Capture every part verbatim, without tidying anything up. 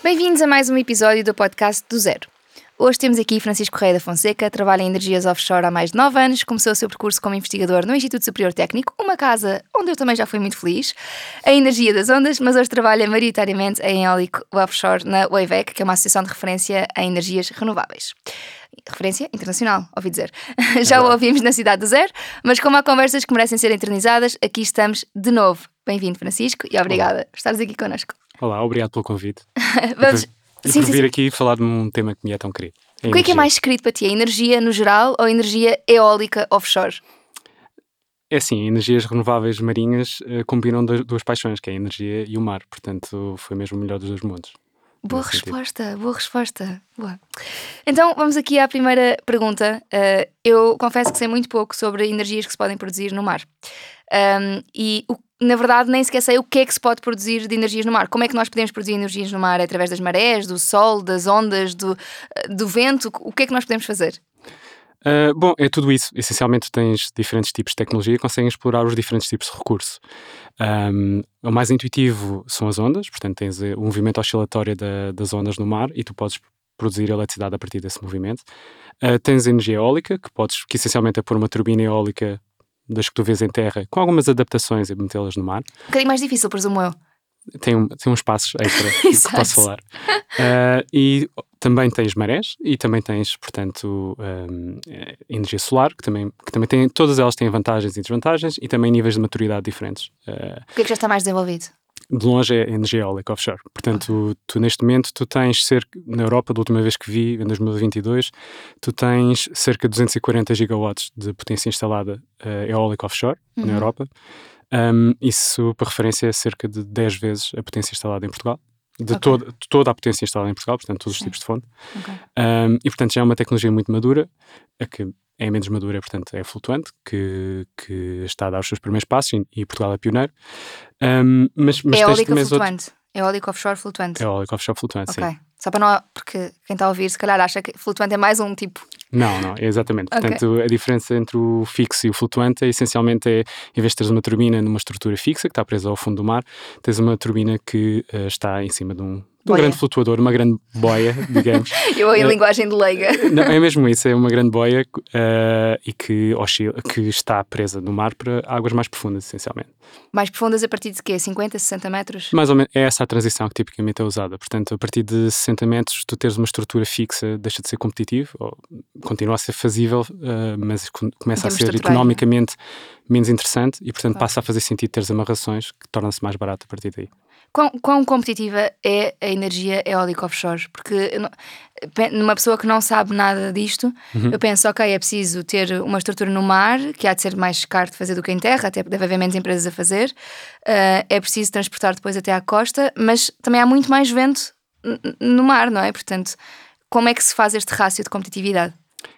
Bem-vindos a mais um episódio do podcast do Zero. Hoje temos aqui Francisco Correia da Fonseca, trabalha em energias offshore há mais de nove anos, começou o seu percurso como investigador no Instituto Superior Técnico, uma casa onde eu também já fui muito feliz, a energia das ondas, mas hoje trabalha maioritariamente em eólico offshore na WAVEC, que é uma associação de referência a energias renováveis. Referência internacional, ouvi dizer. Já o ouvimos na cidade do Zero, mas como há conversas que merecem ser eternizadas, aqui estamos de novo. Bem-vindo, Francisco, e obrigada Olá. por estares aqui connosco. Olá, obrigado pelo convite. Vamos... E por, e por vir aqui falar de um tema que me é tão querido. O que é que é mais querido para ti? A energia no geral ou a energia eólica offshore? É assim, energias renováveis marinhas uh, combinam duas, duas paixões, que é a energia e o mar. Portanto, foi mesmo o melhor dos dois mundos. Boa resposta, sentido. boa resposta. Boa. Então, vamos aqui à primeira pergunta. Uh, eu confesso que sei muito pouco sobre energias que se podem produzir no mar. Um, e, o, na verdade, nem sequer sei o que é que se pode produzir de energias no mar. Como é que nós podemos produzir energias no mar? É através das marés, do sol, das ondas, do, do vento? O que é que nós podemos fazer? Uh, bom, é tudo isso. Essencialmente tens diferentes tipos de tecnologia que conseguem explorar os diferentes tipos de recurso. Um, o mais intuitivo são as ondas, portanto tens o movimento oscilatório da, das ondas no mar e tu podes produzir eletricidade a partir desse movimento. Uh, tens a energia eólica, que podes, que essencialmente é pôr uma turbina eólica das que tu vês em terra, com algumas adaptações e metê-las no mar. Um bocadinho mais difícil, presumo eu. Tem, um, tem uns passos extra que posso falar. Uh, e também tens marés e também tens, portanto, um, energia solar, que também, que também tem, todas elas têm vantagens e desvantagens e também níveis de maturidade diferentes. Uh, o que é que já está mais desenvolvido? De longe é a energia eólica offshore. Portanto, tu, tu neste momento, tu tens cerca, na Europa, da última vez que vi, em dois mil e vinte e dois, tu tens cerca de duzentos e quarenta gigawatts de potência instalada uh, eólica offshore uhum. na Europa. Um, isso, para referência, é cerca de dez vezes a potência instalada em Portugal. De, okay. toda, de toda a potência instalada em Portugal, portanto, todos Sim. os tipos de fonte. Okay. Um, e, portanto, já é uma tecnologia muito madura, a que é menos madura, portanto, é flutuante, que, que está a dar os seus primeiros passos e, e Portugal é pioneiro. Um, mas, mas é eólica flutuante? Outros... É eólico offshore flutuante? É eólico offshore flutuante, okay. sim. Só para não... Porque quem está a ouvir, se calhar, acha que flutuante é mais um tipo... Não, não, exatamente. Okay. Portanto, a diferença entre o fixo e o flutuante é, essencialmente, é, em vez de teres uma turbina numa estrutura fixa, que está presa ao fundo do mar, tens uma turbina que uh, está em cima de um... um grande flutuador, uma grande boia, digamos. Eu em uh, linguagem de leiga. Não, é mesmo isso, é uma grande boia uh, e que, oscila, que está presa no mar para águas mais profundas, essencialmente. Mais profundas a partir de quê? cinquenta, sessenta metros? Mais ou menos, é essa a transição que tipicamente é usada. Portanto, a partir de sessenta metros, tu teres uma estrutura fixa, deixa de ser competitivo, ou continua a ser fazível, uh, mas começa a ser economicamente menos interessante e, portanto, claro. Passa a fazer sentido teres amarrações que torna-se mais barato a partir daí. Quão, quão competitiva é a energia eólica offshore? Porque numa pessoa que não sabe nada disto, uhum. eu penso, ok, é preciso ter uma estrutura no mar, que há de ser mais caro de fazer do que em terra, até deve haver menos empresas a fazer, uh, é preciso transportar depois até à costa, mas também há muito mais vento no mar, não é? Portanto, como é que se faz este rácio de competitividade?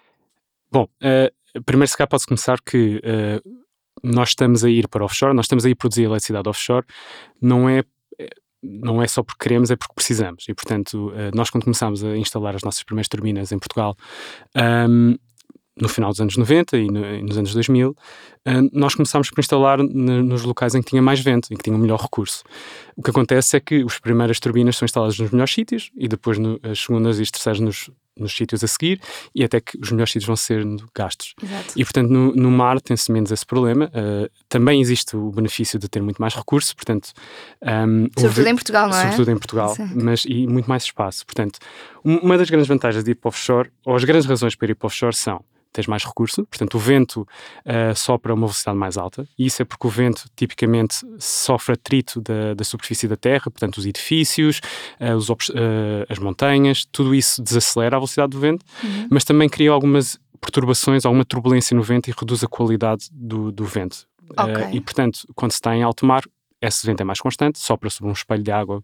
Bom, uh, primeiro se calhar pode-se começar que uh, nós estamos a ir para offshore, nós estamos a ir produzir eletricidade offshore, não é não é só porque queremos, é porque precisamos. E, portanto, nós quando começámos a instalar as nossas primeiras turbinas em Portugal, um, no final dos anos noventa e, no, e nos anos dois mil, uh, nós começámos por instalar no, nos locais em que tinha mais vento, em que tinha um melhor recurso. O que acontece é que as primeiras turbinas são instaladas nos melhores sítios e depois no, as segundas e as terceiras nos nos sítios a seguir e até que os melhores sítios vão ser gastos. Exato. E, portanto, no, no mar tem-se menos esse problema. Uh, também existe o benefício de ter muito mais recursos, portanto... Um, sobretudo em Portugal, não é? Sobretudo em Portugal, mas, e muito mais espaço. Portanto, uma das grandes vantagens de ir para offshore, ou as grandes razões para ir para offshore são tens mais recurso, portanto o vento uh, sopra a uma velocidade mais alta, e isso é porque o vento tipicamente sofre atrito da, da superfície da terra, portanto os edifícios, uh, os, uh, as montanhas, tudo isso desacelera a velocidade do vento, uhum. mas também cria algumas perturbações, alguma turbulência no vento e reduz a qualidade do, do vento. Okay. Uh, e portanto, quando se está em alto mar, esse vento é mais constante, sopra sobre um espelho de água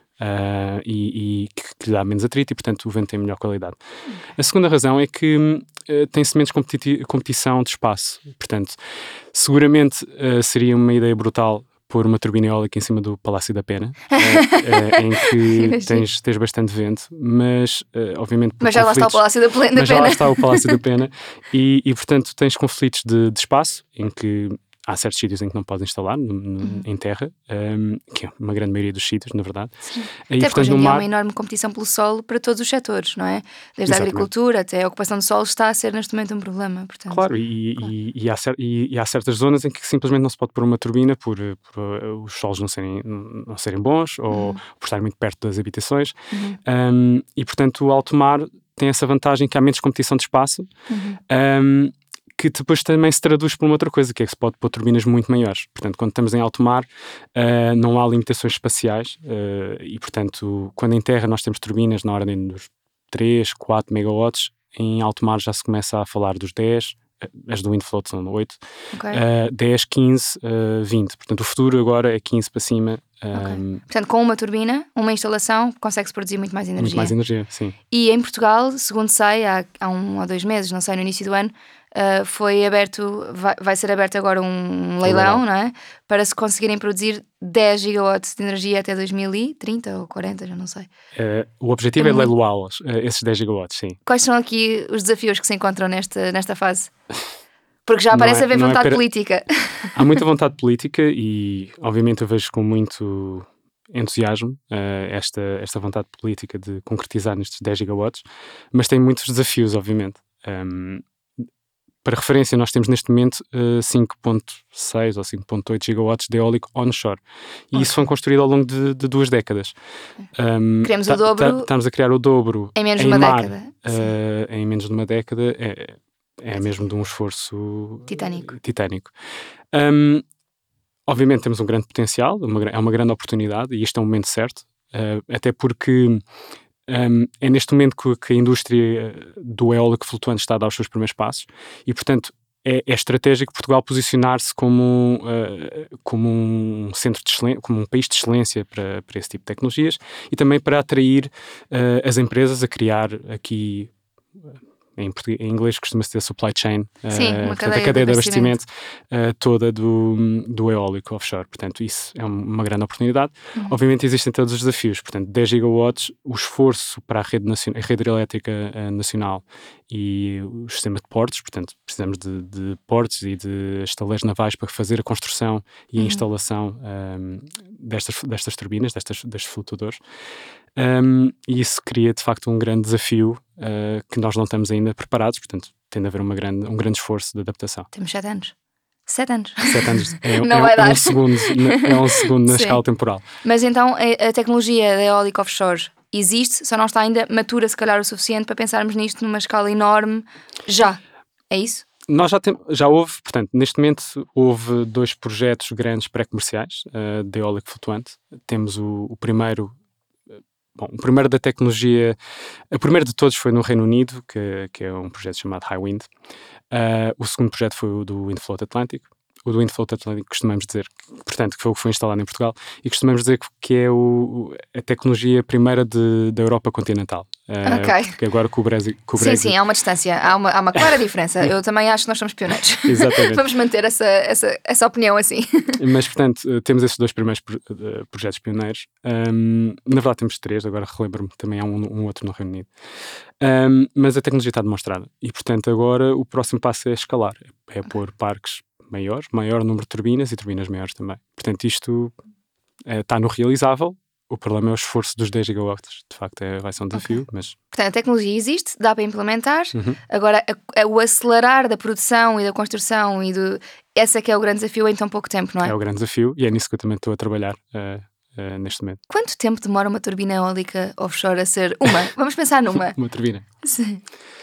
Uh, e, e que, que lhe dá menos atrito e, portanto, o vento tem melhor qualidade. A segunda razão é que uh, tem-se menos competi- competição de espaço. Portanto, seguramente uh, seria uma ideia brutal pôr uma turbina eólica em cima do Palácio da Pena, uh, uh, em que tens, tens bastante vento, mas, uh, obviamente... Mas já lá está o Palácio da Pena. Mas já lá está o Palácio da Pena e, e, portanto, tens conflitos de, de espaço, em que há certos sítios em que não podes instalar no, no, uhum. em terra, um, que é uma grande maioria dos sítios, na verdade. Sim. E, até portanto, porque hoje em no dia mar... há uma enorme competição pelo solo para todos os setores, não é? Desde Exatamente. a agricultura até a ocupação do solo está a ser neste momento um problema. Portanto, claro, e, claro. E, e, há cer- e, e há certas zonas em que simplesmente não se pode pôr uma turbina por, por uh, os solos não serem, não serem bons ou uhum. por estar muito perto das habitações. Uhum. Um, e, portanto, o alto mar tem essa vantagem que há menos competição de espaço. Uhum. Um, que depois também se traduz por uma outra coisa, que é que se pode pôr turbinas muito maiores. Portanto, quando estamos em alto mar, uh, não há limitações espaciais uh, e, portanto, quando em terra nós temos turbinas na ordem dos três, quatro megawatts, em alto mar já se começa a falar dos dez, as do Windfloat são oito, okay. uh, dez, quinze, uh, vinte. Portanto, o futuro agora é quinze para cima. Okay. Um, Portanto, com uma turbina, uma instalação, consegue-se produzir muito mais energia. Muito mais energia, sim. E em Portugal, segundo sei, há, há um ou dois meses, não sei, no início do ano, uh, foi aberto, vai, vai ser aberto agora um leilão, não é? Para se conseguirem produzir dez gigawatts de energia até dois mil e trinta ou quarenta, já não sei. Uh, o objetivo é, é muito... leiloá-los, uh, esses dez gigawatts, sim. Quais são aqui os desafios que se encontram nesta, nesta fase? Porque já parece é, haver vontade é pera... política. Há muita vontade política e, obviamente, eu vejo com muito entusiasmo uh, esta, esta vontade política de concretizar nestes dez gigawatts, mas tem muitos desafios, obviamente. Um, para referência, nós temos neste momento uh, cinco vírgula seis ou cinco vírgula oito gigawatts de eólico onshore. E okay. isso foi construído ao longo de, de duas décadas. Um, Queremos ta, o dobro. Ta, estamos a criar o dobro em menos em de uma mar, década. Uh, em menos de uma década. É, é mesmo de um esforço titânico. titânico. Um, obviamente temos um grande potencial, uma, é uma grande oportunidade e este é o momento certo, uh, até porque um, é neste momento que, que a indústria do eólico flutuante está a dar os seus primeiros passos e, portanto, é, é estratégico Portugal posicionar-se como, uh, como um centro de excelência, como um país de excelência para, para esse tipo de tecnologias e também para atrair uh, as empresas a criar aqui... Em, em inglês costuma-se ter supply chain, Sim, uh, uma portanto, cadeia a cadeia de abastecimento, abastecimento uh, toda do, do eólico offshore. Portanto, isso é uma grande oportunidade. Uhum. Obviamente existem todos os desafios. Portanto, dez gigawatts, o esforço para a rede, nacion- a rede elétrica uh, nacional e o sistema de portos. Portanto, precisamos de, de portos e de estaleiros navais para fazer a construção e a uhum. instalação um, destas, destas turbinas, destas, destes flutuadores. Um, e isso cria, de facto, um grande desafio uh, que nós não estamos ainda preparados, portanto, tem de haver uma grande, um grande esforço de adaptação. Temos sete anos. Sete anos. Sete anos. É, não é, vai é dar. Um segundo, é um segundo na escala temporal. Mas então, a, a tecnologia da eólica offshore existe, só não está ainda matura, se calhar, o suficiente para pensarmos nisto numa escala enorme já. É isso? Nós já, tem, já houve, portanto, neste momento houve dois projetos grandes pré-comerciais uh, de eólico flutuante. Temos o, o primeiro... Bom, o primeiro da tecnologia, o primeiro de todos foi no Reino Unido, que, que é um projeto chamado Hywind. Uh, o segundo projeto foi o do Windfloat Atlântico. O do Windfloat Atlântico costumamos dizer, que, portanto, que foi o que foi instalado em Portugal, e costumamos dizer que é o, a tecnologia primeira de, da Europa continental. Uh, ok. Porque agora com o Brexit... Com o sim, Brexit... sim, há uma distância, há uma, há uma clara diferença. Eu também acho que nós somos pioneiros. Exatamente. Vamos manter essa, essa, essa opinião assim. Mas, portanto, temos esses dois primeiros pro, uh, projetos pioneiros. Um, na verdade temos três, agora relembro-me, também há um, um outro no Reino Unido. Um, mas a tecnologia está demonstrada. E, portanto, agora o próximo passo é escalar. É, é pôr parques maiores, maior número de turbinas e turbinas maiores também. Portanto, isto é, está no realizável. O problema é o esforço dos dez gigawatts. De facto, é, vai ser um desafio, okay. mas... Portanto, a tecnologia existe, dá para implementar. Uhum. Agora, a, a, o acelerar da produção e da construção, e do, esse é que é o grande desafio em tão pouco tempo, não é? É o grande desafio e é nisso que eu também estou a trabalhar uh, uh, neste momento. Quanto tempo demora uma turbina eólica offshore a ser uma? Vamos pensar numa. Uma turbina? Sim.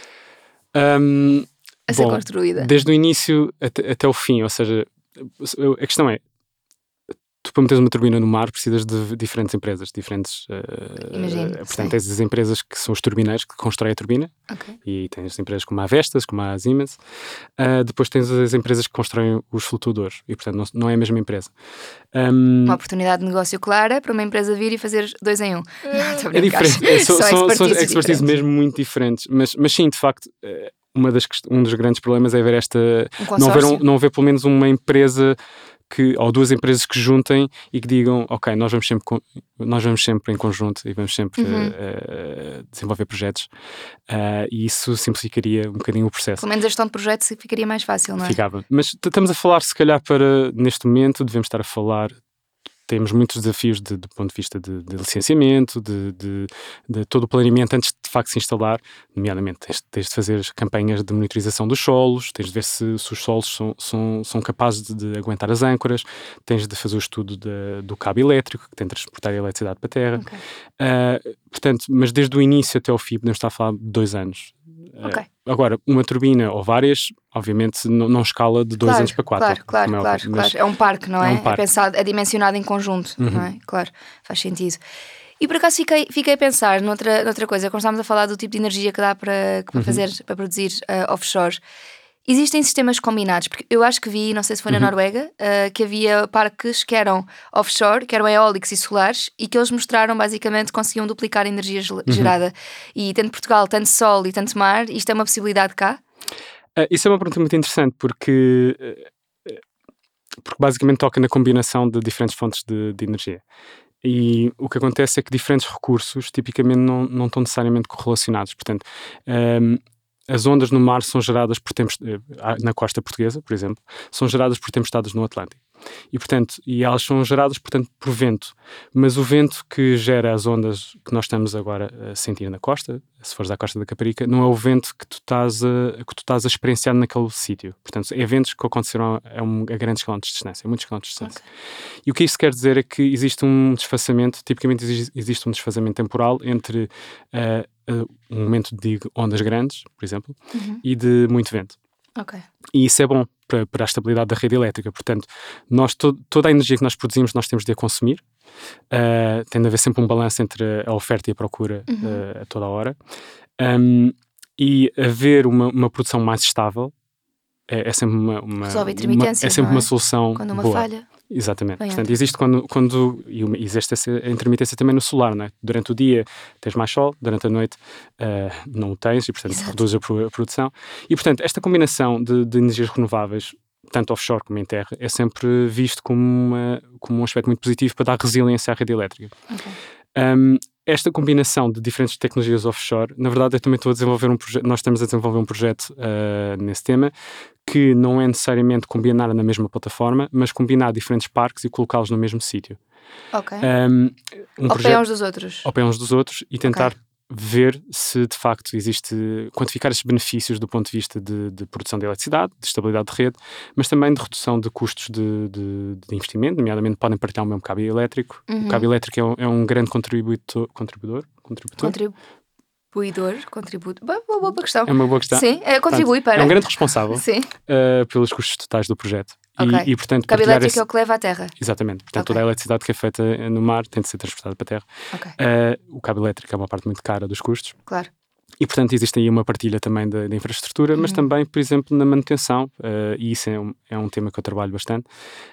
Um, a ser bom, construída. Desde o início até, até o fim, ou seja, a questão é, tu para meteres uma turbina no mar precisas de diferentes empresas, diferentes... Uh, Imagino, uh, portanto, sim. tens as empresas que são os turbineiros que constroem a turbina, okay. e tens empresas como a Vestas, como a Siemens, uh, depois tens as empresas que constroem os flutuadores, e portanto não, não é a mesma empresa. Um, uma oportunidade de negócio clara para uma empresa vir e fazer dois em um. Não, é diferente, é, são, são, são expertise diferentes. mesmo muito diferentes, mas, mas sim, de facto... Uh, Uma das, um dos grandes problemas é ver esta... Um não, haver um, não haver pelo menos uma empresa que, ou duas empresas que juntem e que digam, ok, nós vamos sempre, nós vamos sempre em conjunto e vamos sempre uhum. uh, desenvolver projetos. Uh, e isso simplificaria um bocadinho o processo. Pelo menos a gestão de projetos ficaria mais fácil, não é? Ficava. Mas estamos a falar, se calhar, para, neste momento, devemos estar a falar... Temos muitos desafios de, do ponto de vista de, de licenciamento, de, de, de todo o planeamento antes de, de facto se instalar, nomeadamente tens, tens de fazer as campanhas de monitorização dos solos, tens de ver se, se os solos são, são, são capazes de, de aguentar as âncoras, tens de fazer o estudo de, do cabo elétrico, que tem de transportar a eletricidade para a terra. Okay. Uh, portanto, mas desde o início até ao fim podemos estar a falar de dois anos. Okay. Uh, agora, uma turbina ou várias, obviamente, não, não escala de dois claro, anos para quatro. Claro, claro, é claro, claro. É um parque, não é? É, um parque. É pensado, é dimensionado em conjunto, uhum. não é? Claro, faz sentido. E por acaso fiquei, fiquei a pensar noutra, noutra coisa, quando estávamos a falar do tipo de energia que dá para, para, uhum. fazer, para produzir uh, offshore. Existem sistemas combinados, porque eu acho que vi, não sei se foi na uhum. Noruega, uh, que havia parques que eram offshore, que eram eólicos e solares, e que eles mostraram basicamente que conseguiam duplicar a energia uhum. gerada. E tanto Portugal, tanto sol e tanto mar, isto é uma possibilidade cá? Uh, isso é uma pergunta muito interessante, porque, uh, porque basicamente toca na combinação de diferentes fontes de, de energia. E o que acontece é que diferentes recursos tipicamente não, não estão necessariamente correlacionados. Portanto, um, as ondas no mar são geradas por tempestades, na costa portuguesa, por exemplo, são geradas por tempestades no Atlântico. E, portanto, e elas são geradas, portanto, por vento. Mas o vento que gera as ondas que nós estamos agora a sentir na costa, se fores à costa da Caparica, não é o vento que tu estás a, que tu estás a experienciar naquele sítio. Portanto, é ventos que aconteceram a, um, a grandes quilómetros de distância, a muitos quilómetros de distância. Okay. E o que isso quer dizer é que existe um desfazamento, tipicamente existe, existe um desfazamento temporal entre uh, uh, um momento de ondas grandes, por exemplo, uhum. e de muito vento. Okay. E isso é bom para, para a estabilidade da rede elétrica. Portanto, nós to, toda a energia que nós produzimos, nós temos de a consumir. Uh, tem de haver sempre um balanço entre a oferta e a procura uhum. uh, a toda a hora. Um, e haver uma, uma produção mais estável é, é sempre uma, uma, Resolve intermitência, uma, é sempre não é? uma solução quando uma boa. falha. Exatamente. Bem, Portanto, existe quando, quando e existe essa intermitência também no solar, não é? Durante o dia tens mais sol, durante a noite uh, não o tens e, portanto, Exato. reduz a, a produção. E, portanto, esta combinação de, de energias renováveis, tanto offshore como em terra, é sempre visto como, uma, como um aspecto muito positivo para dar resiliência à rede elétrica. Okay. Um, esta combinação de diferentes tecnologias offshore, na verdade, eu também estou a desenvolver um projeto, nós estamos a desenvolver um projeto uh, nesse tema, que não é necessariamente combinar na mesma plataforma, mas combinar diferentes parques e colocá-los no mesmo sítio. Ok. Um, um ao pé uns dos outros. Ao pé uns dos outros e tentar okay. ver se de facto existe, quantificar esses benefícios do ponto de vista de, de produção de eletricidade, de estabilidade de rede, mas também de redução de custos de, de, de investimento, nomeadamente podem partilhar o mesmo cabo elétrico. Uhum. O cabo elétrico é um, é um grande contribuidor, contribuidor, contributor. Contribuidor, contributo. Boa, boa, boa questão. É uma boa questão. Sim, é, contribui portanto, para. É um grande responsável Sim. uh, pelos custos totais do projeto. Okay. E, e, portanto, o cabo elétrico esse... é o que leva à terra. Exatamente. Portanto, okay. toda a eletricidade que é feita no mar tem de ser transportada para a terra. Okay. Uh, o cabo elétrico é uma parte muito cara dos custos. Claro. E, portanto, existe aí uma partilha também da, da infraestrutura, uhum. mas também, por exemplo, na manutenção, uh, e isso é um, é um tema que eu trabalho bastante,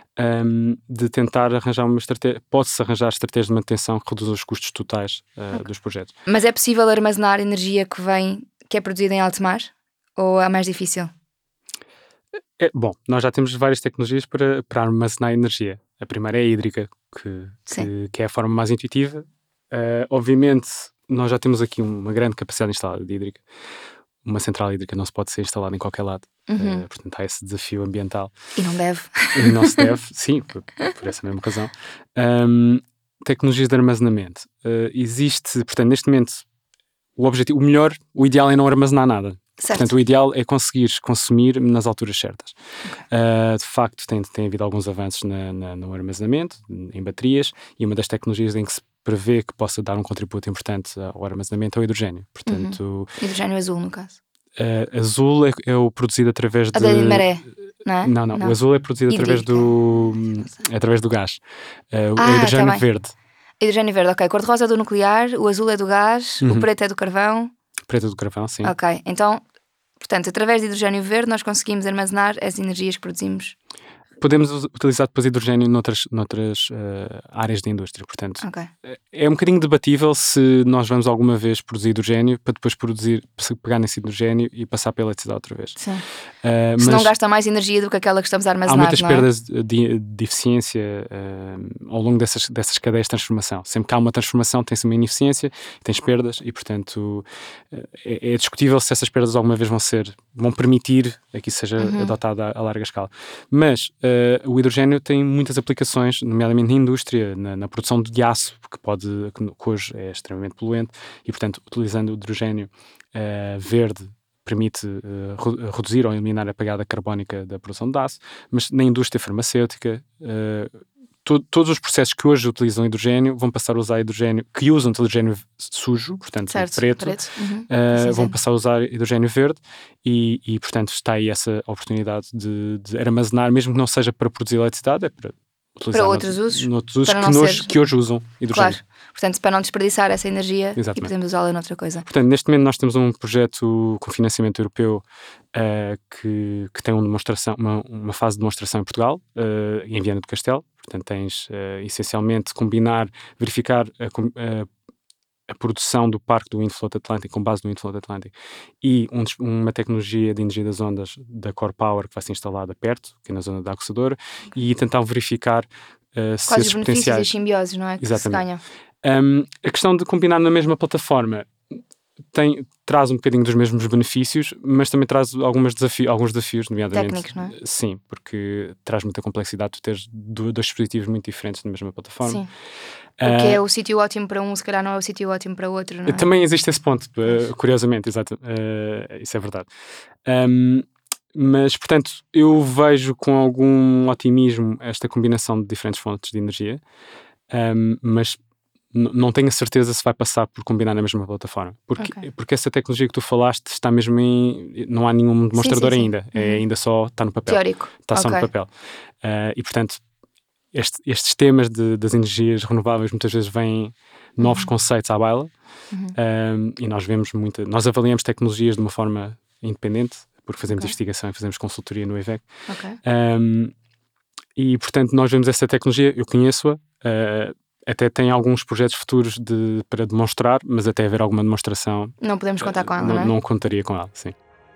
um, de tentar arranjar uma estratégia, pode-se arranjar estratégias de manutenção que reduzam os custos totais uh, okay. dos projetos. Mas é possível armazenar energia que vem, que é produzida em alto mar? Ou é mais difícil? É, bom, nós já temos várias tecnologias para, para armazenar energia. A primeira é a hídrica, que, que, que é a forma mais intuitiva. Uh, obviamente, nós já temos aqui uma grande capacidade instalada de hídrica. Uma central hídrica não se pode ser instalada em qualquer lado. Uhum. Uh, portanto, há esse desafio ambiental. E não deve. E não se deve, sim, por, por essa mesma razão. Um, tecnologias de armazenamento. Uh, existe, portanto, neste momento, o objetivo, o melhor, o ideal é não armazenar nada. Certo. Portanto, o ideal é conseguires consumir nas alturas certas. Okay. Uh, de facto, tem, tem havido alguns avanços na, na, no armazenamento, em baterias, e uma das tecnologias em que se prevê que possa dar um contributo importante ao armazenamento é o hidrogênio. Portanto, uhum. Hidrogênio azul, no caso. Uh, azul é, é o produzido através de... A da maré, não é? Não, não, não. O azul é produzido Hídrica. através do, através do gás. Uh, ah, o hidrogênio tá verde. Hidrogênio verde, ok. Cor-de-rosa é do nuclear, o azul é do gás, uhum. o preto é do carvão. Preto é do carvão, sim. Ok, então... Portanto, através de hidrogênio verde nós conseguimos armazenar as energias que produzimos. podemos utilizar depois hidrogênio noutras, noutras uh, áreas da indústria. Portanto, okay. é um bocadinho debatível se nós vamos alguma vez produzir hidrogênio para depois produzir, pegar nesse hidrogênio e passar pela eletricidade outra vez. Sim. Uh, se mas não gasta mais energia do que aquela que estamos a armazenar, há muitas não perdas é? de, de eficiência uh, ao longo dessas, dessas cadeias de transformação. Sempre que há uma transformação tem-se uma ineficiência, tens perdas e, portanto, uh, é, é discutível se essas perdas alguma vez vão ser, vão permitir que isso seja uhum. adotado a, a larga escala. Mas uh, o hidrogênio tem muitas aplicações, nomeadamente na indústria, na, na produção de aço, que, pode, que hoje é extremamente poluente, e, portanto, utilizando o hidrogênio uh, verde, permite uh, reduzir ou eliminar a pegada carbónica da produção de aço, mas na indústria farmacêutica, uh, to, todos os processos que hoje utilizam hidrogênio vão passar a usar hidrogênio, que usam hidrogênio sujo, portanto certo, preto, preto. Uhum. Uh, vão passar a usar hidrogênio verde e, e portanto está aí essa oportunidade de, de armazenar, mesmo que não seja para produzir eletricidade, é para utilizar para outros noutros, usos, noutros usos para que, não hoje, ser... que hoje usam hidrogênio. Claro, portanto, para não desperdiçar essa energia. Exatamente. E podemos usá-la noutra coisa. Portanto, neste momento nós temos um projeto com financiamento europeu uh, que, que tem uma, demonstração, uma, uma fase de demonstração em Portugal, uh, em Viana do Castelo. Portanto, tens uh, essencialmente combinar, verificar a, a, a produção do parque do Windfloat Atlantic, com base no Windfloat Atlantic, e um, uma tecnologia de energia das ondas da Core Power que vai ser instalada perto, que é na zona da Aguçadora, okay. E tentar verificar uh, se quais esses os benefícios potenciais... e simbioses, não é? Que Exatamente. se ganham. Um, a questão de combinar na mesma plataforma tem, traz um bocadinho dos mesmos benefícios, mas também traz algumas desafi- alguns desafios, nomeadamente... Técnicos, não é? Sim, porque traz muita complexidade tu teres dois dispositivos muito diferentes na mesma plataforma. Sim. O que é o sítio ótimo para um, se calhar não é o sítio ótimo para o outro, não é? Também existe esse ponto, uh, curiosamente, exato. Uh, isso é verdade. Um, mas, portanto, eu vejo com algum otimismo esta combinação de diferentes fontes de energia, um, mas n- não tenho a certeza se vai passar por combinar na mesma plataforma. Porque, okay. porque essa tecnologia que tu falaste está mesmo em... Não há nenhum demonstrador sim, sim, sim. ainda. Uhum. É ainda só... Está no papel. Teórico. Está okay. só no papel. Uh, e, portanto... Este, estes temas de, das energias renováveis muitas vezes vêm novos uhum. conceitos à baila uhum. um, e nós vemos muita, nós avaliamos tecnologias de uma forma independente, porque fazemos okay. investigação e fazemos consultoria no I V E C okay. um, e portanto nós vemos essa tecnologia, eu conheço-a, uh, até tem alguns projetos futuros de, para demonstrar, mas até haver alguma demonstração não podemos contar com ela, uh, não, não, é? não contaria com ela, sim.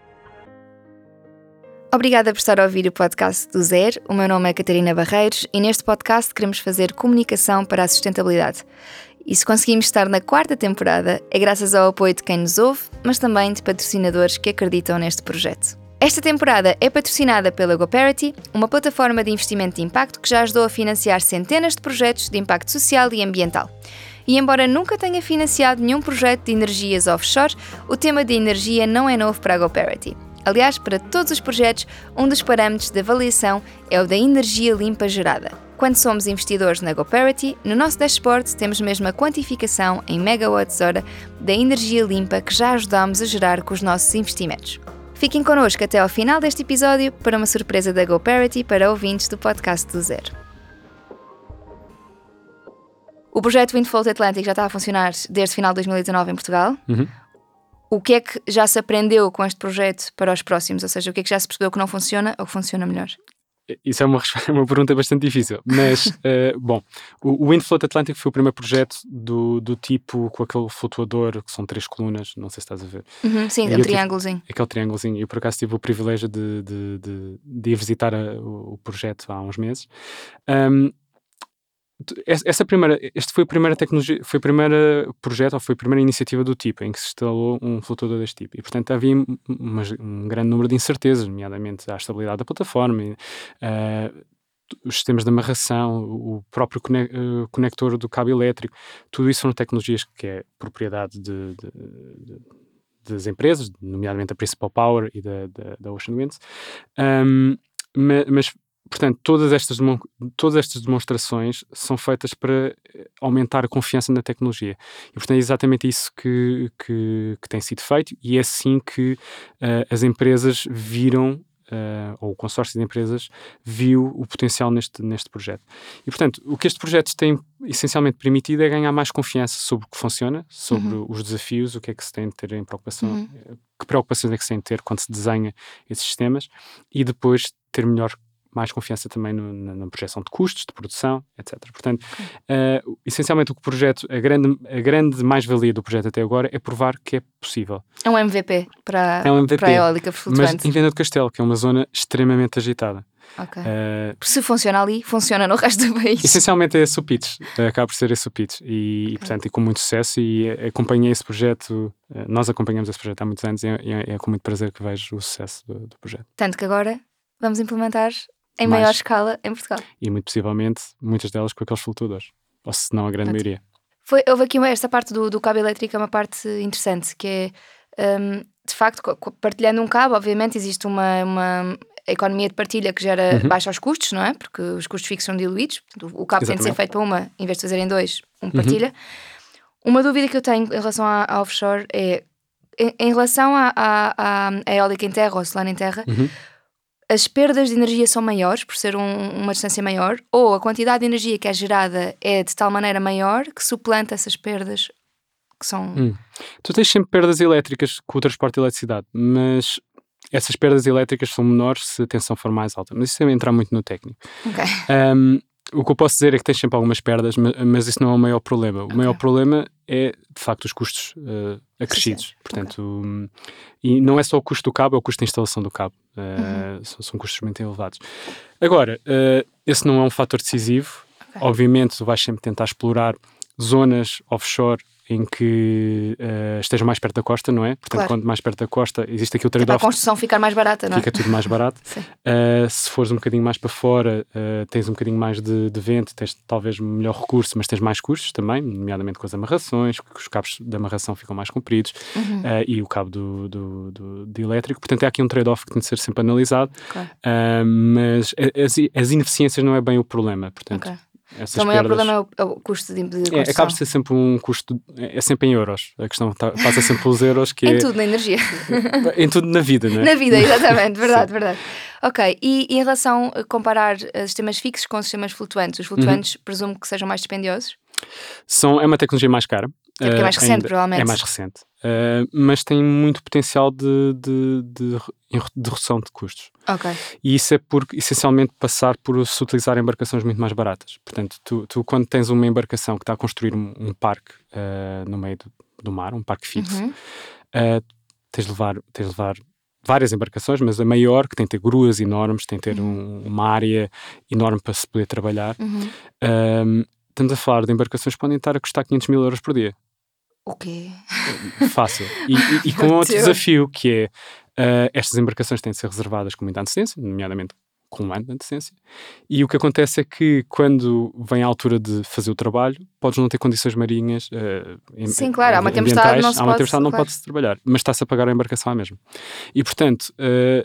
Obrigada por estar a ouvir o podcast do Zero. O meu nome é Catarina Barreiros e neste podcast queremos fazer comunicação para a sustentabilidade. E se conseguimos estar na quarta temporada é graças ao apoio de quem nos ouve, mas também de patrocinadores que acreditam neste projeto. Esta temporada é patrocinada pela GoParity, uma plataforma de investimento de impacto que já ajudou a financiar centenas de projetos de impacto social e ambiental. E embora nunca tenha financiado nenhum projeto de energias offshore, o tema de energia não é novo para a GoParity. Aliás, para todos os projetos, um dos parâmetros de avaliação é o da energia limpa gerada. Quando somos investidores na GoParity, no nosso dashboard temos mesmo a quantificação em megawatts-hora da energia limpa que já ajudamos a gerar com os nossos investimentos. Fiquem connosco até ao final deste episódio para uma surpresa da GoParity para ouvintes do podcast do Zero. O projeto Windfloat Atlantic já está a funcionar desde o final de dois mil e dezanove em Portugal. Uhum. O que é que já se aprendeu com este projeto para os próximos? Ou seja, o que é que já se percebeu que não funciona ou que funciona melhor? Isso é uma, uma pergunta bastante difícil, mas, uh, bom, o, o Windfloat Atlantic foi o primeiro projeto do, do tipo com aquele flutuador, que são três colunas, não sei se estás a ver. Uhum, sim, é um triângulozinho. Tive, aquele triângulozinho, eu por acaso tive o privilégio de, de, de, de ir visitar a, o, o projeto há uns meses. Um, Essa primeira, este foi a primeira tecnologia, foi o primeiro projeto, ou foi a primeira iniciativa do tipo, em que se instalou um flutuador deste tipo. E, portanto, havia uma, um grande número de incertezas, nomeadamente a estabilidade da plataforma, uh, os sistemas de amarração, o próprio conector do cabo elétrico. Tudo isso são tecnologias que é propriedade de, de, de, das empresas, nomeadamente a Principal Power e da, da, da Ocean Winds. Um, mas Portanto, todas estas, todas estas demonstrações são feitas para aumentar a confiança na tecnologia. E, portanto, é exatamente isso que, que, que tem sido feito e é assim que uh, as empresas viram, uh, ou o consórcio de empresas viu o potencial neste, neste projeto. E, portanto, o que este projeto tem essencialmente permitido é ganhar mais confiança sobre o que funciona, sobre uhum. os desafios, o que é que se tem de ter em preocupação, uhum. que preocupações é que se tem de ter quando se desenha esses sistemas e depois ter melhor mais confiança também no, na, na projeção de custos, de produção, etcétera. Portanto, uh, essencialmente o que o projeto, a grande, a grande mais-valia do projeto até agora é provar que é possível. É um M V P para, é um M V P, para a eólica flutuante. Mas em Viana do Castelo, que é uma zona extremamente agitada. Okay. Uh, Se funciona ali, funciona no resto do país. Essencialmente é esse o pitch, acaba por ser esse o pitch e, okay. e portanto, e com muito sucesso, e acompanhei esse projeto, nós acompanhamos esse projeto há muitos anos e é, é com muito prazer que vejo o sucesso do, do projeto. Tanto que agora vamos implementar em Mais. maior escala em Portugal. E muito possivelmente, muitas delas com aqueles flutuadores, ou se não a grande Pronto. maioria. Foi, houve aqui uma, esta parte do, do cabo elétrico, é uma parte interessante, que é, um, de facto, partilhando um cabo, obviamente existe uma... uma a economia de partilha que gera uhum. baixa aos custos, não é? Porque os custos fixos são diluídos. O cabo Exatamente. tem de ser feito para uma, em vez de fazerem dois, um partilha. Uhum. Uma dúvida que eu tenho em relação à, à offshore é, em, em relação à, à, à, à eólica em terra ou solar em terra, uhum. as perdas de energia são maiores por ser um, uma distância maior, ou a quantidade de energia que é gerada é de tal maneira maior que suplanta essas perdas que são... Hum. Tu tens sempre perdas elétricas com o transporte de eletricidade, mas... essas perdas elétricas são menores se a tensão for mais alta, mas isso é entrar muito no técnico. Okay. Um, o que eu posso dizer é que tens sempre algumas perdas, mas, mas isso não é o maior problema. O okay. maior problema é, de facto, os custos uh, acrescidos. Sim, sim. Portanto, okay. um, e não é só o custo do cabo, é o custo de instalação do cabo. Uh, uhum. são, são custos muito elevados. Agora, uh, esse não é um fator decisivo. Okay. Obviamente, tu vais sempre tentar explorar zonas offshore em que uh, esteja mais perto da costa, não é? Portanto, claro. Quanto mais perto da costa, existe aqui o trade-off. É para a construção ficar mais barata, não é? Fica tudo mais barato. uh, se fores um bocadinho mais para fora, uh, tens um bocadinho mais de, de vento, tens talvez melhor recurso, mas tens mais custos também, nomeadamente com as amarrações, porque os cabos de amarração ficam mais compridos, uhum. uh, e o cabo do, do, do, de elétrico. Portanto, é aqui um trade-off que tem de ser sempre analisado, claro. uh, mas as, as ineficiências não é bem o problema, portanto... Okay. Então o maior perdas, problema é o, é o custo de, de construção. É, acaba de ser sempre um custo, é sempre em euros. A questão tá, passa sempre pelos euros. Que em é, tudo, na energia. Em tudo na vida, não é? Na vida, exatamente, verdade, verdade. Ok, e, e em relação a comparar sistemas fixos com sistemas flutuantes, os flutuantes uhum. presumo que sejam mais dispendiosos? São, é uma tecnologia mais cara. É porque é mais recente, ainda, provavelmente. É mais recente. Uh, mas tem muito potencial de, de, de, de redução de custos. Ok. E isso é por, essencialmente, passar por se utilizar embarcações muito mais baratas. Portanto, tu, tu quando tens uma embarcação que está a construir um, um parque uh, no meio do, do mar, um parque fixo, uhum. uh, tens, de levar, tens de levar várias embarcações, mas a maior, que tem de ter gruas enormes, tem de ter uhum. um, uma área enorme para se poder trabalhar. Uhum. Uh, estamos a falar de embarcações que podem estar a custar quinhentos mil euros por dia. O quê? Fácil. E, e, e com outro Deus. desafio, que é uh, estas embarcações têm de ser reservadas com muita antecedência, nomeadamente com um ano de antecedência, e o que acontece é que quando vem a altura de fazer o trabalho, podes não ter condições marinhas uh, Sim, claro, há uma tempestade, não se há uma pode, tempestade, não claro. pode-se trabalhar, mas está-se a pagar a embarcação à mesma. E portanto, uh,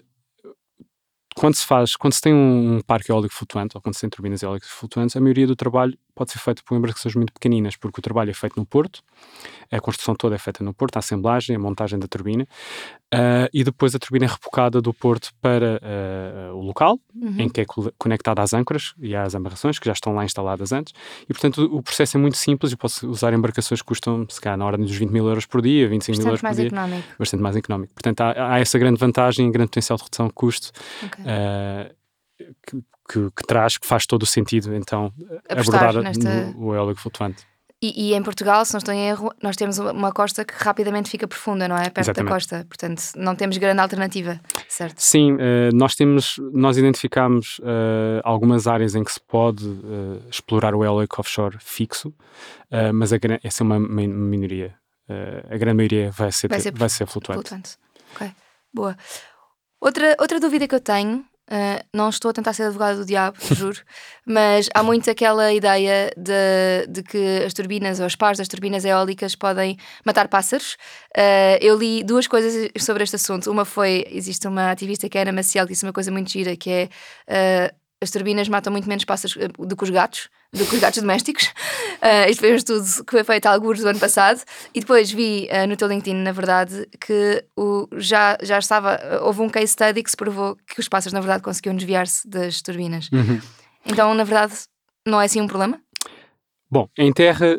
quando se faz, quando se tem um parque eólico flutuante, ou quando se tem turbinas eólicas flutuantes, a maioria do trabalho pode ser feito por embarcações muito pequeninas, porque o trabalho é feito no porto, a construção toda é feita no porto, a assemblagem, a montagem da turbina, uh, e depois a turbina é repocada do porto para uh, o local, uhum. em que é co- conectada às âncoras e às amarrações, que já estão lá instaladas antes, e portanto o, o processo é muito simples, e posso usar embarcações que custam, se calhar, na ordem dos vinte mil euros por dia, vinte e cinco mil euros por dia. Bastante mais económico. Bastante mais económico. Portanto, há, há essa grande vantagem, grande potencial de redução de custo, okay. uh, que, que, que traz, que faz todo o sentido, então, Apostar abordar nesta... o eólico flutuante. E, e em Portugal, se não estou em erro, nós temos uma costa que rapidamente fica profunda, não é? Perto Exatamente. da costa, portanto não temos grande alternativa, certo? Sim, uh, nós temos, nós identificamos uh, algumas áreas em que se pode uh, explorar o eólico offshore fixo, uh, mas a, essa é uma minoria. Uh, a grande maioria vai ser, vai ser, vai ser flutuante. flutuante. Ok, boa. Outra, outra dúvida que eu tenho, Uh, não estou a tentar ser advogada do diabo, juro, mas há muito aquela ideia de, de que as turbinas ou os pares das turbinas eólicas podem matar pássaros. Uh, eu li duas coisas sobre este assunto. Uma foi, existe uma ativista que é a Ana Maciel, que disse uma coisa muito gira, que é uh, as turbinas matam muito menos pássaros do que os gatos, do que os gatos domésticos. Uh, isto foi um estudo que foi feito há alguns do ano passado. E depois vi uh, no teu LinkedIn, na verdade, que o, já, já estava, uh, houve um case study que se provou que os pássaros, na verdade, conseguiam desviar-se das turbinas. Uhum. Então, na verdade, não é assim um problema? Bom, em terra,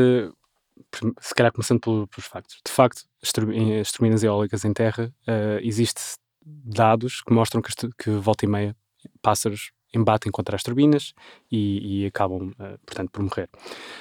uh, se calhar começando pelo, pelos factos. De facto, as, turbi- as turbinas eólicas em terra, uh, existe dados que mostram que, que volta e meia pássaros embatem contra as turbinas e, e acabam, uh, portanto, por morrer.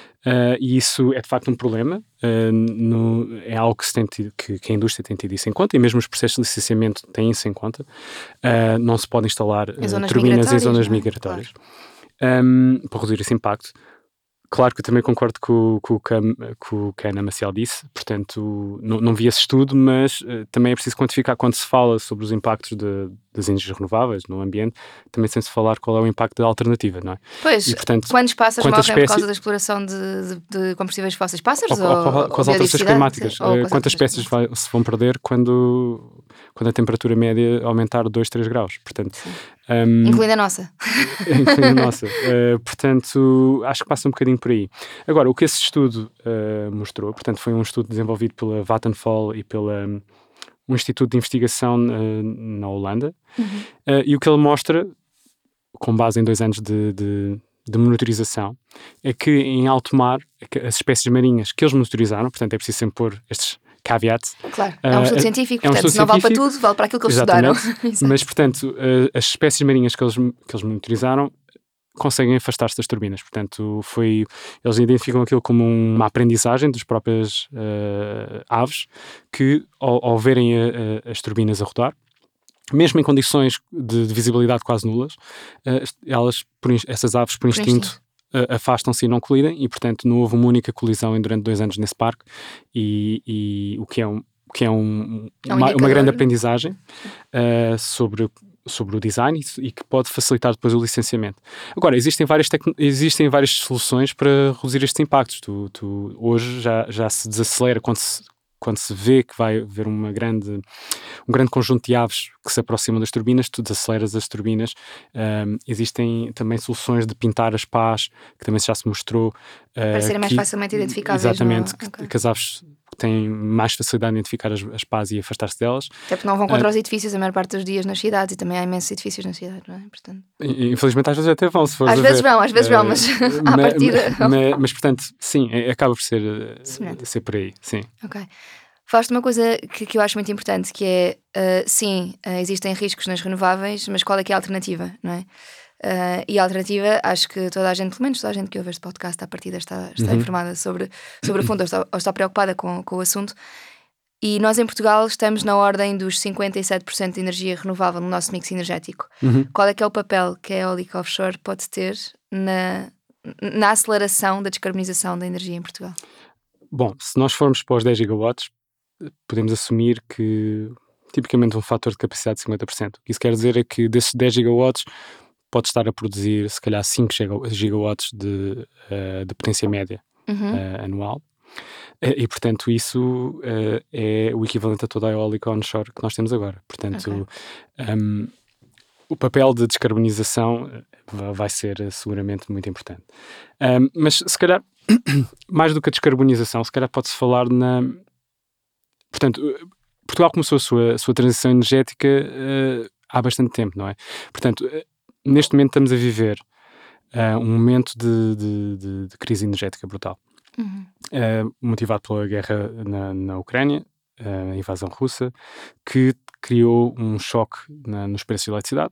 Uh, e isso é de facto um problema, uh, no, é algo que, se tem tido, que, que a indústria tem tido isso em conta, e mesmo os processos de licenciamento têm isso em conta. Uh, não se pode instalar uh, em turbinas em zonas não é? migratórias, Claro. um, para reduzir esse impacto. Claro que eu também concordo com, com, com, com o que a Ana Maciel disse, portanto, não, não vi esse estudo, mas uh, também é preciso quantificar quando se fala sobre os impactos de, das energias renováveis no ambiente, também tem-se falar qual é o impacto da alternativa, não é? Pois, e, portanto, quantos pássaros morrem espécie... por causa da exploração de, de, de combustíveis fósseis? Pássaros ou, ou, ou, ou com as alterações climáticas? Uh, quantas espécies vai, se vão perder quando, quando a temperatura média aumentar dois, três graus? Portanto, um, incluindo a nossa. incluindo a nossa. Uh, portanto, acho que passa um bocadinho por aí. Agora, o que esse estudo uh, mostrou, portanto, foi um estudo desenvolvido pela Vattenfall e pela um, um instituto de investigação uh, na Holanda, uhum. uh, e o que ele mostra, com base em dois anos de, de, de monitorização, é que em alto mar, as espécies marinhas que eles monitorizaram, portanto, é preciso sempre pôr estes caveats. Claro, é um estudo uh, científico, é um portanto, estudo se não científico, vale para tudo, vale para aquilo que eles exatamente, estudaram. Mas, portanto, uh, as espécies marinhas que eles, que eles monitorizaram conseguem afastar-se das turbinas. Portanto, foi, eles identificam aquilo como uma aprendizagem das próprias uh, aves que, ao, ao verem a, a, as turbinas a rodar, mesmo em condições de, de visibilidade quase nulas, uh, elas, por, essas aves, por instinto, uh, afastam-se e não colidem, e, portanto, não houve uma única colisão durante dois anos nesse parque, e, e o que é, um, que é, um, é um uma, uma grande aprendizagem uh, sobre sobre o design e que pode facilitar depois o licenciamento. Agora, existem várias, tecno- existem várias soluções para reduzir estes impactos. Tu, tu, hoje já, já se desacelera quando se, quando se vê que vai haver uma grande, um grande conjunto de aves que se aproximam das turbinas, tu desaceleras as turbinas. Um, existem também soluções de pintar as pás, que também já se mostrou. Uh, para serem mais que, facilmente identificáveis. Exatamente, no... que, okay. que as aves têm mais facilidade em identificar as, as pás e afastar-se delas. Até porque não vão contra uh, os edifícios a maior parte dos dias nas cidades, e também há imensos edifícios nas cidades, não é? Portanto... Infelizmente às vezes até vão, se fores Às a vezes ver. vão, às vezes vão, mas uh, à ma, partida... Ma, ma, mas, portanto, sim, acaba por ser, ser por aí, sim. Ok. Falaste uma coisa que, que eu acho muito importante, que é, uh, sim, uh, existem riscos nas renováveis, mas qual é que é a alternativa, não é? Uh, e a alternativa, acho que toda a gente, pelo menos toda a gente que ouve este podcast à partida está, está uhum. informada sobre, sobre o fundo, ou está, ou está preocupada com, com o assunto. E nós em Portugal estamos na ordem dos cinquenta e sete por cento de energia renovável no nosso mix energético. Uhum. Qual é que é o papel que a eólica offshore pode ter na, na aceleração da descarbonização da energia em Portugal? Bom, se nós formos para os dez gigawatts, podemos assumir que tipicamente um fator de capacidade de cinquenta por cento. O que isso quer dizer é que desses dez gigawatts pode estar a produzir se calhar cinco gigawatts de, uh, de potência média uhum. uh, anual. Uh, e portanto isso uh, é o equivalente a toda a eólica onshore que nós temos agora. Portanto, okay. um, o papel de descarbonização vai ser seguramente muito importante. Um, mas se calhar, mais do que a descarbonização, se calhar pode-se falar na... Portanto, Portugal começou a sua, a sua transição energética uh, há bastante tempo, não é? Portanto, uh, neste momento estamos a viver uh, um momento de, de, de, de crise energética brutal. Uhum. Uh, motivado pela guerra na, na Ucrânia, uh, a invasão russa, que criou um choque na, nos preços de eletricidade,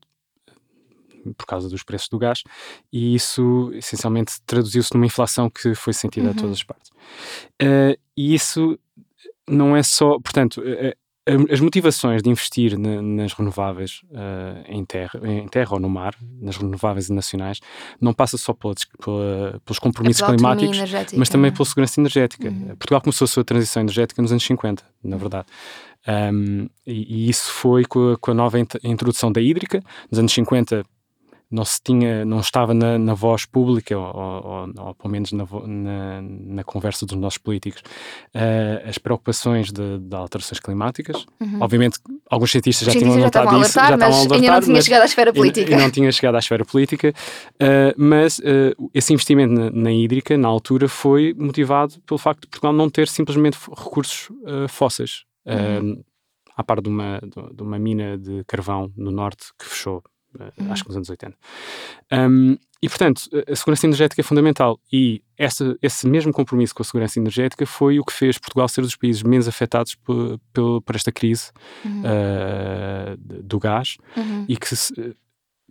por causa dos preços do gás, e isso essencialmente traduziu-se numa inflação que foi sentida uhum. a todas as partes. Uh, e isso não é só, portanto, as motivações de investir na, nas renováveis uh, em, terra, em terra ou no mar, nas renováveis nacionais, não passa só pela, pela, pelos compromissos é climáticos, mas também pela segurança energética. Uhum. Portugal começou a sua transição energética nos anos cinquenta, na verdade. Um, e, e isso foi com a, com a nova introdução da hídrica. Nos anos cinquenta não se tinha, não estava na, na voz pública, ou, ou, ou pelo menos na, na, na conversa dos nossos políticos, uh, as preocupações de, de alterações climáticas. Uhum. Obviamente, alguns cientistas já Os tinham cientistas alertado disso, já estavam a alertar, ainda não tinha chegado à esfera política. E, e não tinha chegado à esfera política, uh, mas uh, esse investimento na, na hídrica, na altura, foi motivado pelo facto de Portugal não ter simplesmente recursos uh, fósseis. Uhum. Uh, à par de uma, de uma mina de carvão no norte que fechou. Uhum. Acho que nos anos oitenta. Um, e, portanto, a segurança energética é fundamental. E essa, esse mesmo compromisso com a segurança energética foi o que fez Portugal ser dos países menos afetados por, por, por esta crise uhum. uh, do gás. Uhum. E que se,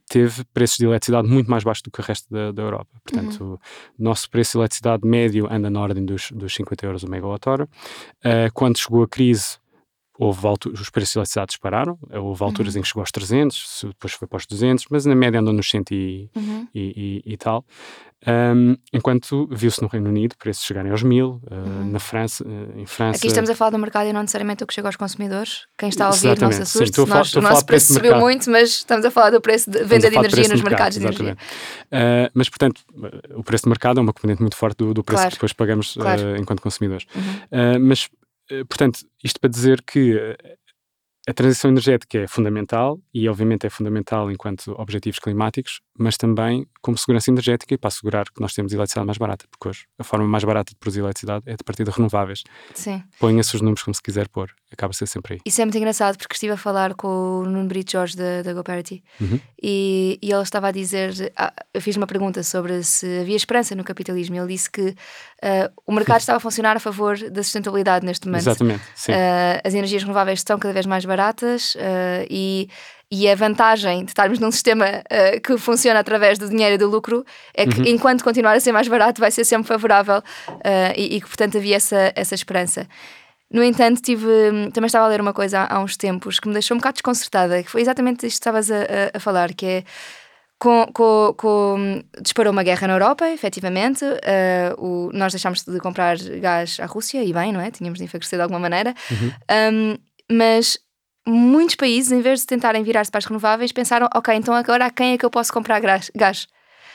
teve preços de eletricidade muito mais baixos do que o resto da, da Europa. Portanto, uhum. o nosso preço de eletricidade médio anda na ordem dos, dos cinquenta euros o megawatt-hora. Uh, quando chegou a crise, houve alturas, os preços de eletricidade dispararam, houve alturas uhum. em que chegou aos trezentos, depois foi para os duzentos, mas na média andam nos cem e, uhum. e, e, e tal. Um, enquanto viu-se no Reino Unido preços chegarem aos mil, uh, uhum. na França, uh, em França... Aqui estamos a falar do mercado e não necessariamente o que chega aos consumidores. Quem está a ouvir, exatamente, não se assuste. Sim, estou a falar, Nós, estou o nosso preço, preço subiu muito, mas estamos a falar do preço de venda de energia nos mercados de energia. Uh, mas, portanto, o preço de mercado é uma componente muito forte do, do preço claro. que depois pagamos claro. uh, enquanto consumidores. Uhum. Uh, mas, uh, portanto, isto para dizer que... Uh, a transição energética é fundamental e, obviamente, é fundamental enquanto objetivos climáticos, mas também como segurança energética e para assegurar que nós temos eletricidade mais barata, porque hoje a forma mais barata de produzir eletricidade é de partir de renováveis. Sim. Ponha-se os números como se quiser pôr, acaba a ser sempre aí. Isso é muito engraçado porque estive a falar com o Nuno Brito Jorge da, da GoParity uhum. e, e ele estava a dizer, ah, eu fiz uma pergunta sobre se havia esperança no capitalismo e ele disse que uh, o mercado estava a funcionar a favor da sustentabilidade neste momento. Exatamente, sim. Uh, as energias renováveis estão cada vez mais baratas uh, e, e a vantagem de estarmos num sistema uh, que funciona através do dinheiro e do lucro é que uhum. enquanto continuar a ser mais barato vai ser sempre favorável uh, e, e que portanto havia essa, essa esperança. No entanto, tive, também estava a ler uma coisa há, há uns tempos que me deixou um bocado desconcertada, que foi exatamente isto que estavas a, a, a falar, que é com, com, com, disparou uma guerra na Europa, efetivamente, uh, o, nós deixámos de comprar gás à Rússia, e bem, não é? Tínhamos de enfraquecer de alguma maneira, uhum. um, mas muitos países, em vez de tentarem virar-se para as renováveis, pensaram, ok, então agora a quem é que eu posso comprar gás?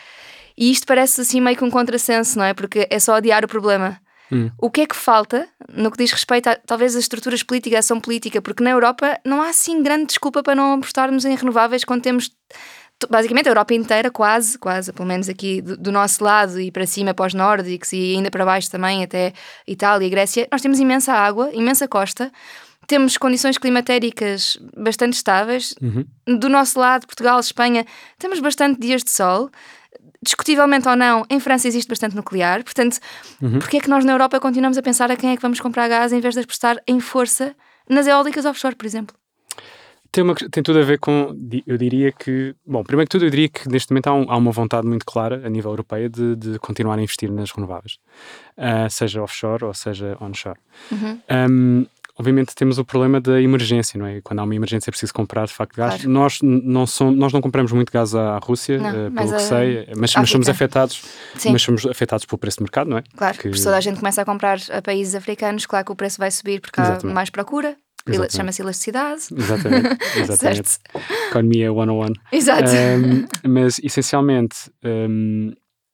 E isto parece assim meio que um contrassenso, não é? Porque é só adiar o problema. Hum. O que é que falta no que diz respeito a talvez as estruturas políticas, a ação política, porque na Europa não há assim grande desculpa para não apostarmos em renováveis quando temos basicamente a Europa inteira, quase, quase, pelo menos aqui do, do nosso lado e para cima para os nórdicos e ainda para baixo também até Itália e Grécia, nós temos imensa água, imensa costa, temos condições climatéricas bastante estáveis. Uhum. Do nosso lado, Portugal, Espanha, temos bastante dias de sol. Discutivelmente ou não, em França existe bastante nuclear, portanto, uhum. porque é que nós na Europa continuamos a pensar a quem é que vamos comprar gás em vez de apostar em força nas eólicas offshore, por exemplo? Tem, uma, tem tudo a ver com, eu diria que, bom, primeiro que tudo eu diria que neste momento há, um, há uma vontade muito clara a nível europeu de, de continuar a investir nas renováveis, uh, seja offshore ou seja onshore. Uhum. Um, Obviamente temos o problema da emergência, não é? Quando há uma emergência é preciso comprar de facto gás. Claro. Nós não, somos, nós não compramos muito gás à Rússia, não, uh, mas pelo que a... sei, mas, mas somos afetados, Sim. mas somos afetados pelo preço de mercado, não é? Claro, que... porque toda a gente começa a comprar a países africanos, claro que o preço vai subir porque Exatamente. há mais procura, Exatamente. Chama-se elasticidade. Exatamente, exatamente. Economia cento e um. Exato. Um, mas essencialmente... Um,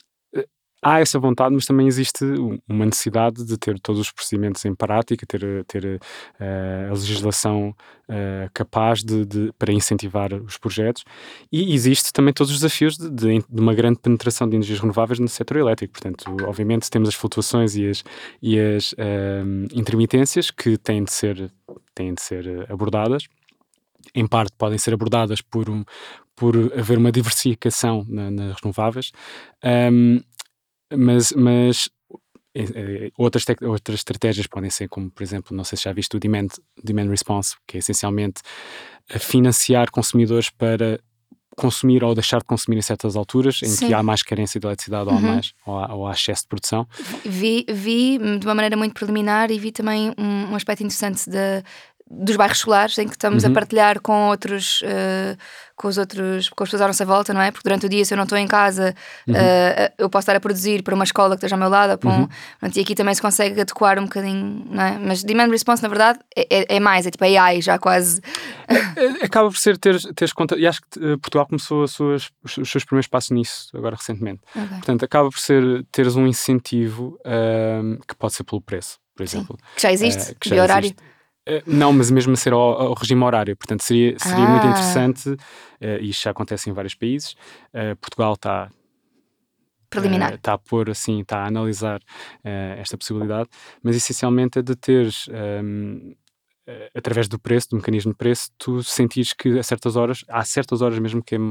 há essa vontade, mas também existe uma necessidade de ter todos os procedimentos em prática, ter, ter uh, a legislação uh, capaz de, de, para incentivar os projetos, e existe também todos os desafios de, de, de uma grande penetração de energias renováveis no setor elétrico. Portanto, obviamente temos as flutuações e as, e as uh, intermitências que têm de ser, têm de ser abordadas. Em parte podem ser abordadas por, um, por haver uma diversificação na, nas renováveis, um, Mas, mas é, é, outras, tec- outras estratégias podem ser como, por exemplo, não sei se já viste o demand, demand response, que é essencialmente financiar consumidores para consumir ou deixar de consumir em certas alturas em Sim. que há mais carência de eletricidade uhum. ou, há mais, ou, há, ou há excesso de produção. Vi, vi de uma maneira muito preliminar e vi também um, um aspecto interessante de, dos bairros solares em que estamos uhum. a partilhar com outros, uh, com os outros, com as pessoas à nossa volta, não é? Porque durante o dia, se eu não estou em casa, uhum. uh, eu posso estar a produzir para uma escola que esteja ao meu lado, para um, uhum. e aqui também se consegue adequar um bocadinho, não é? Mas demand response, na verdade, é, é mais, é tipo A I, já quase. Acaba por ser teres, teres conta, e acho que uh, Portugal começou as suas, os, os seus primeiros passos nisso agora recentemente. Okay. Portanto, acaba por ser teres um incentivo uh, que pode ser pelo preço, por exemplo. Sim. Que já existe, uh, que de já horário. Existe. Uh, não, mas mesmo a ser ao, ao regime horário. Portanto, seria, seria ah. muito interessante, uh, e isto já acontece em vários países. Uh, Portugal está preliminar. Uh, está a pôr assim, está a analisar uh, esta possibilidade, mas essencialmente é de teres, um, uh, através do preço, do mecanismo de preço, tu sentires que a certas horas, há certas horas mesmo que é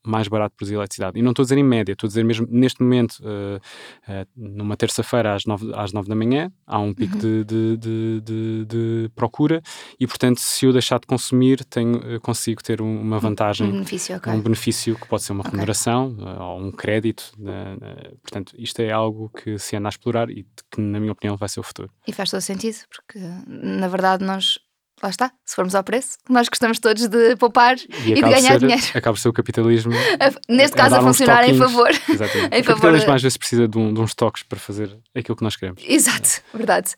mais barato produzir eletricidade. E não estou a dizer em média, estou a dizer mesmo neste momento, uh, uh, numa terça-feira às nove, às nove da manhã, há um pico uhum. de, de, de, de, de procura e, portanto, se eu deixar de consumir, tenho, consigo ter um, uma vantagem, um benefício, okay. um benefício que pode ser uma okay. remuneração uh, ou um crédito. Uh, uh, portanto, isto é algo que se anda a explorar e que, na minha opinião, vai ser o futuro. E faz todo sentido, porque, na verdade, nós... Lá está, se formos ao preço, nós gostamos todos de poupar e, e de ganhar ser, dinheiro. Acaba por ser o capitalismo. Neste caso, a, a funcionar em favor. Exatamente. em o capitalismo favor... às vezes precisa de, um, de uns toques para fazer aquilo que nós queremos. Exato, é. Verdade.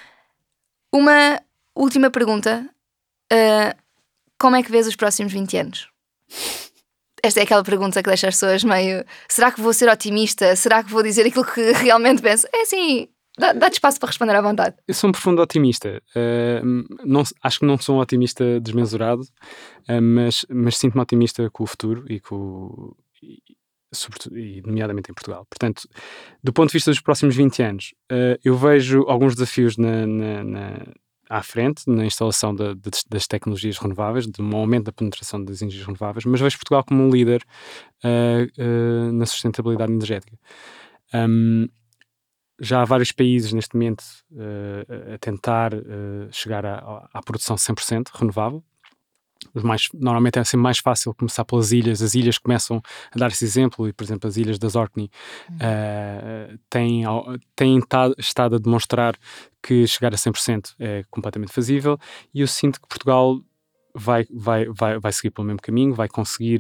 Uma última pergunta. Uh, como é que vês os próximos vinte anos? Esta é aquela pergunta que deixa as pessoas meio... Será que vou ser otimista? Será que vou dizer aquilo que realmente penso? É assim... Dá, dá-te espaço para responder à vontade. Eu sou um profundo otimista. Uh, não, acho que não sou um otimista desmesurado, uh, mas, mas sinto-me otimista com o futuro e, com, e, sobretudo, e nomeadamente em Portugal. Portanto, do ponto de vista dos próximos vinte anos, uh, eu vejo alguns desafios na, na, na, à frente, na instalação da, de, das tecnologias renováveis, de um aumento da penetração das energias renováveis, mas vejo Portugal como um líder uh, uh, na sustentabilidade energética. Um, Já há vários países neste momento uh, a tentar uh, chegar à, à produção cem por cento renovável. Os mais, normalmente é sempre mais fácil começar pelas ilhas. As ilhas começam a dar esse exemplo e, por exemplo, as ilhas das Orkney uh, têm, têm tado, estado a demonstrar que chegar a cem por cento é completamente fazível e eu sinto que Portugal Vai, vai, vai, vai seguir pelo mesmo caminho, vai conseguir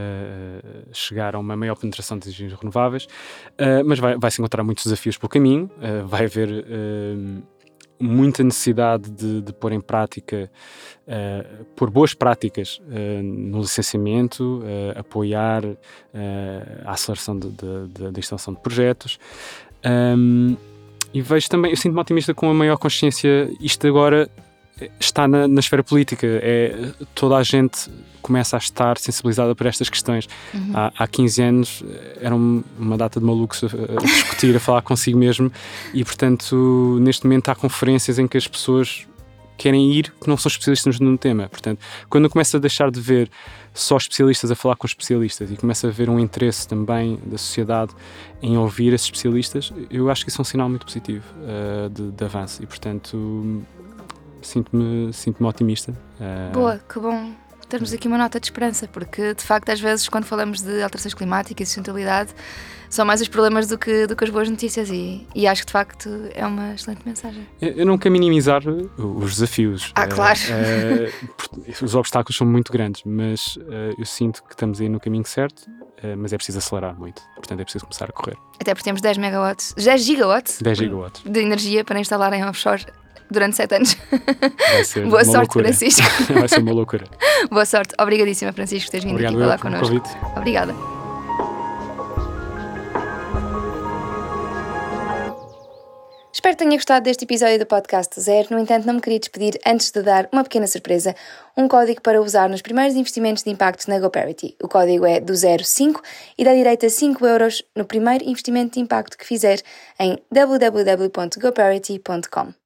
uh, chegar a uma maior penetração de energias renováveis, uh, mas vai, vai se encontrar muitos desafios pelo caminho, uh, vai haver uh, muita necessidade de, de pôr em prática, uh, pôr boas práticas uh, no licenciamento, uh, apoiar uh, a aceleração da instalação de projetos. Um, e vejo também, eu sinto-me otimista com a maior consciência, isto agora está na, na esfera política, é, toda a gente começa a estar sensibilizada por estas questões. Uhum. Há, há quinze anos era uma data de malucos a, a discutir, a falar consigo mesmo e, portanto, neste momento há conferências em que as pessoas querem ir que não são especialistas no tema. Portanto, quando eu começo a deixar de ver só especialistas a falar com especialistas e começo a ver um interesse também da sociedade em ouvir esses especialistas, eu acho que isso é um sinal muito positivo uh, de, de avanço e, portanto... Sinto-me, sinto-me otimista. Uh... Boa, que bom termos aqui uma nota de esperança, porque de facto às vezes quando falamos de alterações climáticas e sustentabilidade são mais os problemas do que, do que as boas notícias e, e acho que de facto é uma excelente mensagem. Eu, eu não quero minimizar os desafios. Ah, claro. Uh, uh, os obstáculos são muito grandes, mas uh, eu sinto que estamos aí no caminho certo, uh, mas é preciso acelerar muito, portanto é preciso começar a correr. Até porque temos dez megawatts, dez gigawatts, dez gigawatts de energia para instalar em offshore durante sete anos. Vai ser Boa uma sorte, loucura. Francisco. Vai ser uma loucura. Boa sorte. Obrigadíssima, Francisco, por teres vindo Obrigado aqui falar connosco. Convite. Obrigada. Espero que tenha gostado deste episódio do Podcast do Zero. No entanto, não me queria despedir antes de dar uma pequena surpresa, um código para usar nos primeiros investimentos de impacto na GoParity. O código é do zero cinco e dá direito a cinco euros no primeiro investimento de impacto que fizer em w w w ponto goparity ponto com.